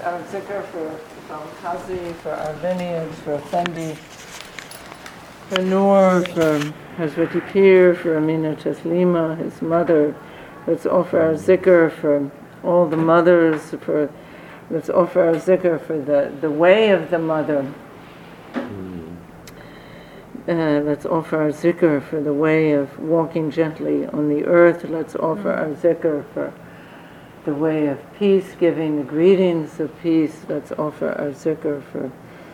our zikr for Al-Qazi, for our lineage, for Effendi, for Noor, for Hazrati Pir, for Amina Taslima, his mother. Let's offer our zikr for all the mothers, let's offer our zikr for the way of the mother. Let's offer our zikr for the way of walking gently on the earth. Let's offer our zikr for the way of peace, giving the greetings of peace. Let's offer our zikr for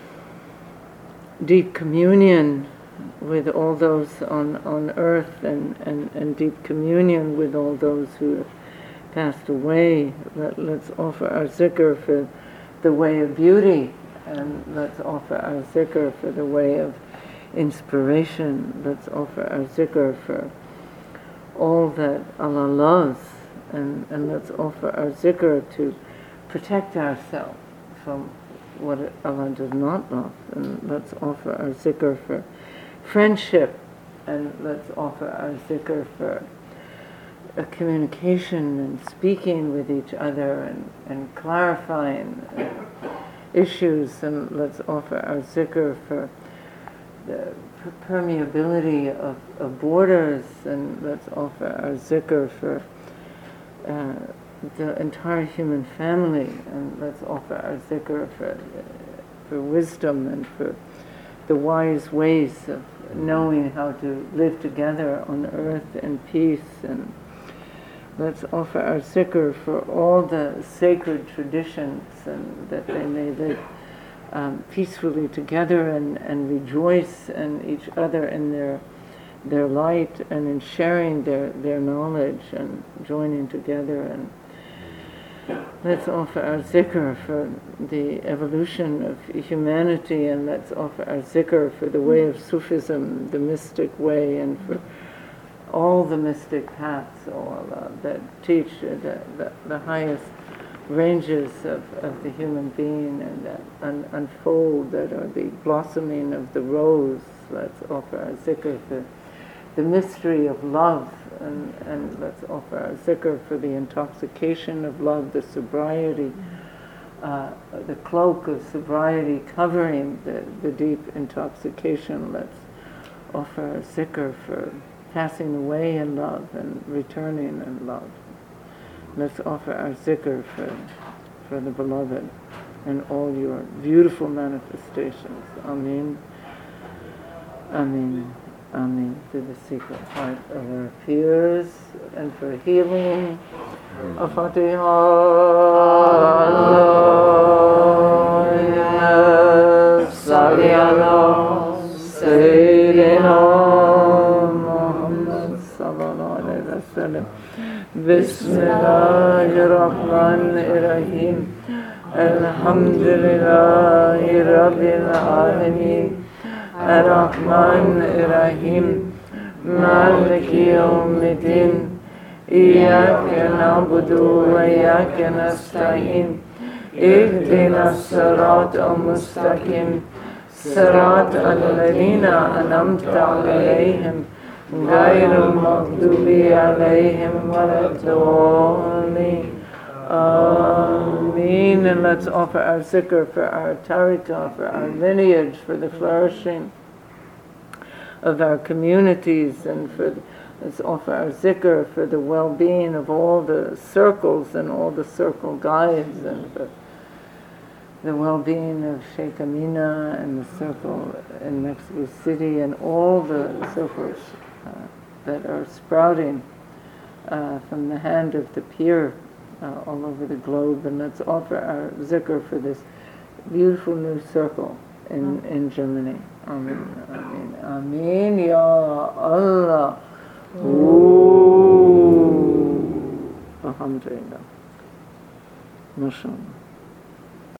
deep communion with all those on earth and deep communion with all those who have passed away. Let's offer our zikr for the way of beauty, and let's offer our zikr for the way of inspiration. Let's offer our zikr for all that Allah loves, and let's offer our zikr to protect ourselves from what Allah does not love, and let's offer our zikr for friendship, and let's offer our zikr for a communication and speaking with each other and clarifying issues, and let's offer our zikr for the permeability of borders, and let's offer our zikr for the entire human family, and let's offer our zikr for wisdom and for the wise ways of knowing how to live together on earth in peace, and let's offer our zikr for all the sacred traditions, and that they may live peacefully together and rejoice in each other in their light and in sharing their knowledge and joining together. And let's offer our zikr for the evolution of humanity, and let's offer our zikr for the way of Sufism, the mystic way, and for all the mystic paths, all that teach the highest ranges of the human being, and that unfold, that are the blossoming of the rose. Let's offer our zikr for the mystery of love, and let's offer our zikr for the intoxication of love, the sobriety, the cloak of sobriety covering the deep intoxication. Let's offer our zikr for passing away in love and returning in love. Let's offer our zikr for the beloved and all your beautiful manifestations. Ameen. Ameen. Ameen. To the secret heart of our fears and for healing. Al-Fatiha. Salli ala Sayyidina Muhammad sallallahu alayhi wa sallam. Bismillahirrahmanirrahim. Alhamdulillahi Rabbil Alameen. Ar-Rahmanir-Rahim. Maliki Yawmiddin. Iyyaka na'budu wa iyyaka nasta'in. Ihdina as-sirata al-mustaqim. Sirata alladhina an'amta alayhim. غير المغضوب عليهم ولا الضالين. Ameen. And let's offer our zikr for our tarika, for our lineage, for the flourishing of our communities, and let's offer our zikr for the well-being of all the circles and all the circle guides, and for the well-being of Sheikh Amina and the circle in Mexico City and all the circles that are sprouting from the hand of the Pir all over the globe. And let's offer our zikr for this beautiful new circle in Germany. Amen. Amen. Amen. Ya Allah. Ooh. Alhamdulillah. MashaAllah.